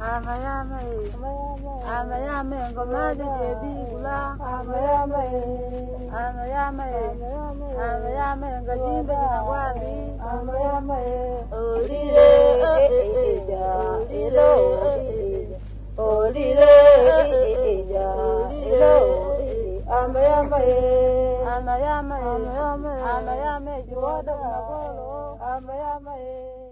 amayame amayame ngomade jebi gula amayame amayame ngajimbe ngwali amayame olile eja ilo olile eja ilo amayame juwada ngolo amayame